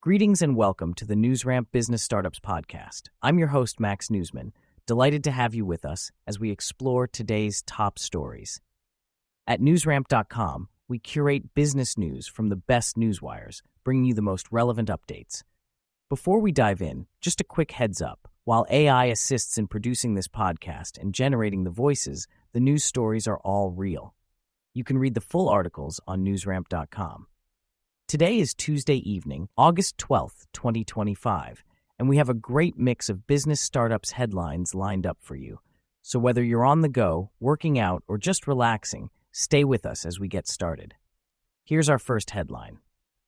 Greetings and welcome to the NewsRamp Business Startups Podcast. I'm your host, Max Newsman, delighted to have you with us as we explore today's top stories. At newsramp.com, we curate business news from the best newswires, bringing you the most relevant updates. Before we dive in, just a quick heads up. While AI assists in producing this podcast and generating the voices, the news stories are all real. You can read the full articles on newsramp.com. Today is Tuesday evening, August 12th, 2025, and we have a great mix of business startups headlines lined up for you. So whether you're on the go, working out, or just relaxing, stay with us as we get started. Here's our first headline.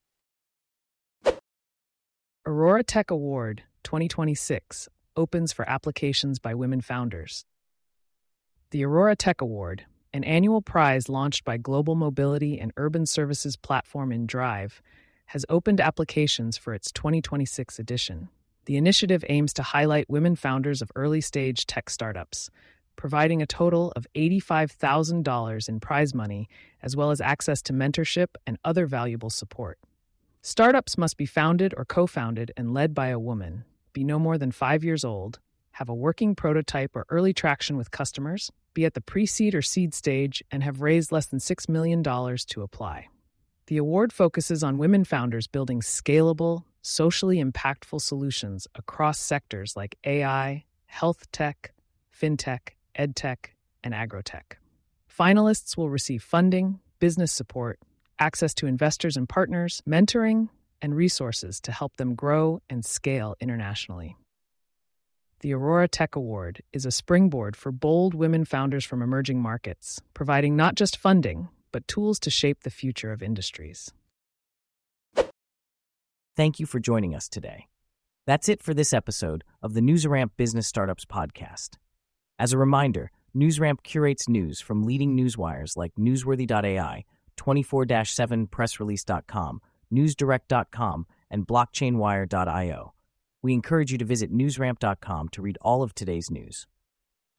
Aurora Tech Award 2026 opens for applications by women founders. The Aurora Tech Award, an annual prize launched by global mobility and urban services platform InDrive, has opened applications for its 2026 edition. The initiative aims to highlight women founders of early-stage tech startups, providing a total of $85,000 in prize money, as well as access to mentorship and other valuable support. Startups must be founded or co-founded and led by a woman, be no more than 5 years old, have a working prototype or early traction with customers, be at the pre-seed or seed stage, and have raised less than $6 million to apply. The award focuses on women founders building scalable, socially impactful solutions across sectors like AI, health tech, fintech, edtech, and agrotech. Finalists will receive funding, business support, access to investors and partners, mentoring, and resources to help them grow and scale internationally. The Aurora Tech Award is a springboard for bold women founders from emerging markets, providing not just funding, but tools to shape the future of industries. Thank you for joining us today. That's it for this episode of the NewsRamp Business Startups Podcast. As a reminder, NewsRamp curates news from leading newswires like Newsworthy.ai, 24/7pressrelease.com, NewsDirect.com, and BlockchainWire.io. We encourage you to visit newsramp.com to read all of today's news.